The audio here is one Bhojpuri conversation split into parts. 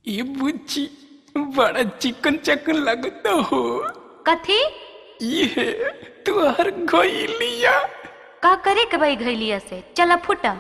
ये बुच्ची बड़ा चिकन चकन लगता हो। कथी ये तुहार घोइलिया का करे के भाई घैलिया से चला फुटा।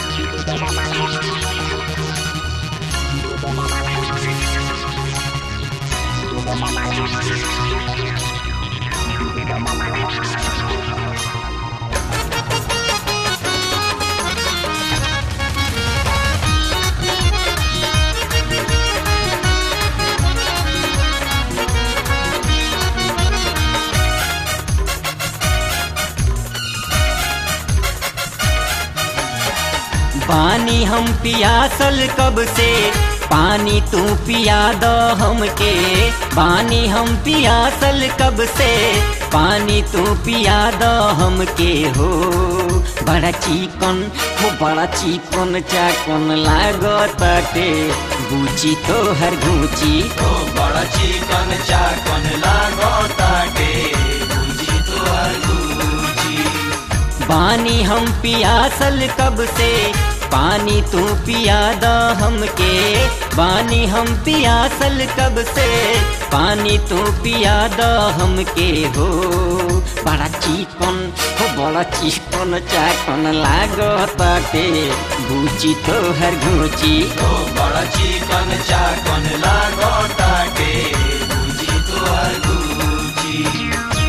पानी हम पियासल कब से, पानी तू पिया दो हमके। पानी हम पियासल कब से, पानी तू पिया दो हमके हो। बड़ा चिकन हो बड़ा चिकन चाकन लागताटे बुची तो हर घूची। ओ बड़ा चिकन चाकन लागताटे बुची तो हर घूची। पानी हम पियासल कब से, पानी तू पिया द हमके। पानी हम पियासल कब से, पानी तू पिया द हमके हो। बड़ा चिकन हो बड़ा चिकन चाकन लागताटे बुची तो हर घूची। ओ बड़ा चिकन चाकन लागताटे बुची तो हर घूची।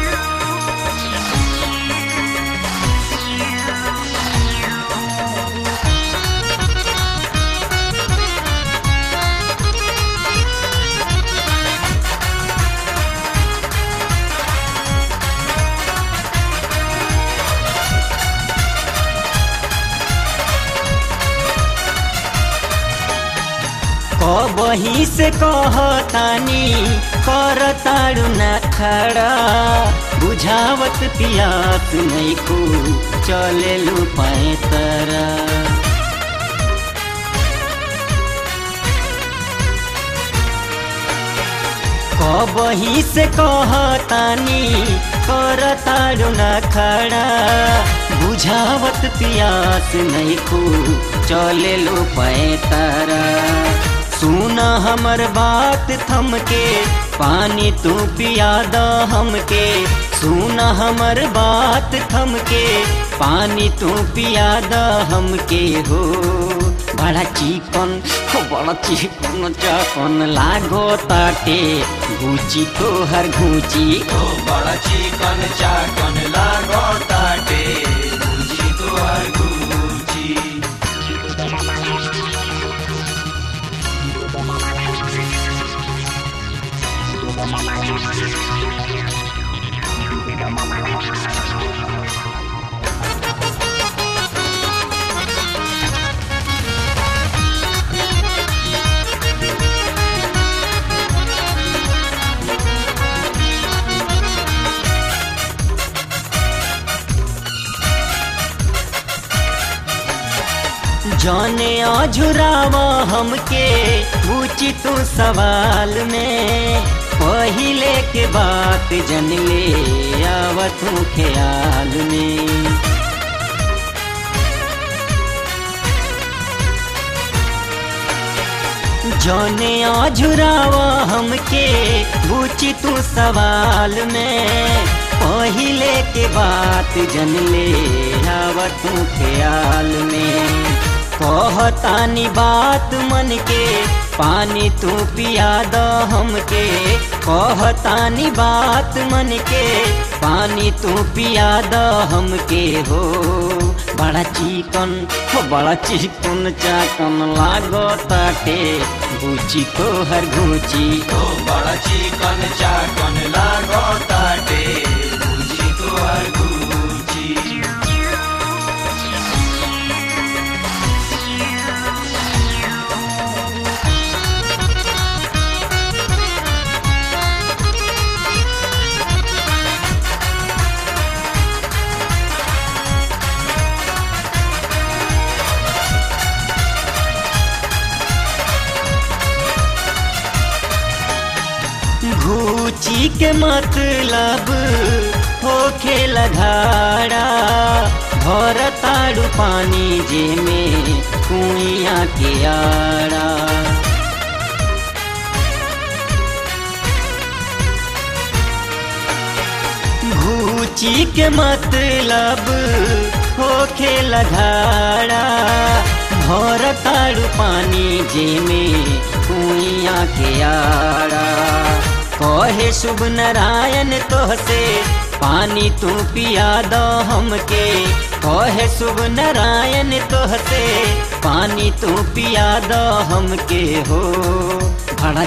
कबही से कहतानी करताड़ू न खड़ा। बुझावत पियात नहीं को चले लू पैतरा। कबही से कहतानी करताड़ू न खड़ा। बुझावत पियास नहीं को चले लो पैतरा। सुन हमर बात थमके पानी तू पिया द हमके। सुन हमर बात थमके पानी तू पिया द हमके हो। बड़ा चिकन हो बड़ा चिकन चाकन लागताटे घूची तो हर घूची। ओ बड़ा चिकन चाकन लागताटे बुची तो हर घूची। जाने आझुरावा हमके पूछी तू सवाल में। पहिले के बात जन ले आवत हूँ ख्याल में। जाने आझुरावा हमके पूछी तू सवाल में। पहिले के बात जन ले आवत हूँ ख्याल में। कहतानी बात मन के पानी तू पिया द हमके। कहतानी बात मन के पानी तू पिया द हमके हो। बड़ा चिकन हो बड़ा चिकन चाकन लागताटे बुची तो हर घूची। ओ बड़ा चिकन चाकन लागताटे बुची तो हर घूची। घूची के मतलब हो खेल घाड़ा। भरताड़ू पानी जे में कुइया के आड़ा। घूची के मतलब हो खेल घाड़ा भर ताड़ू पानी जेमे कुइया के आड़ा कहे शुभ नारायण तोहसे पानी तू पिया दो हमके कहे शुभ नारायण तोहसे पानी तू पिया दो हमके हो बड़ा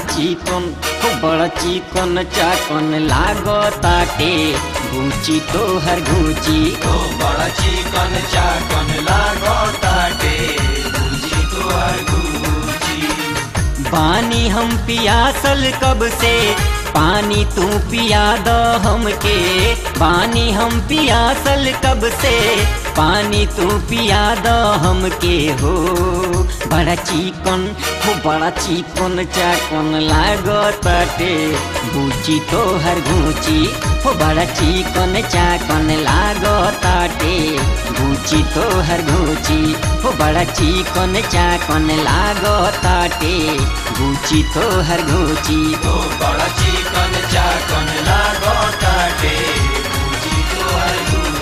चिकन चाकन लागो ताटे घूची तोहर घूची बड़ा चिकन चाकन लागो ताटे घूची तोहर घूची। पानी हम पियासल कब से पानी तू पिया दो हमके पानी हम पियासल कब से पानी तू पिया दो हमके हो बड़ा चिकन चाकन लागो ताटे घूची तोहर घूची हो बड़ा चिकन चाकन लागो ताटे घूची तोहर घूची हो बड़ा चिकन चाकन लागो ताटे घूची तोहर घूची बड़ा चिकन चाकन लागो ताटे घूची तोहर घूची।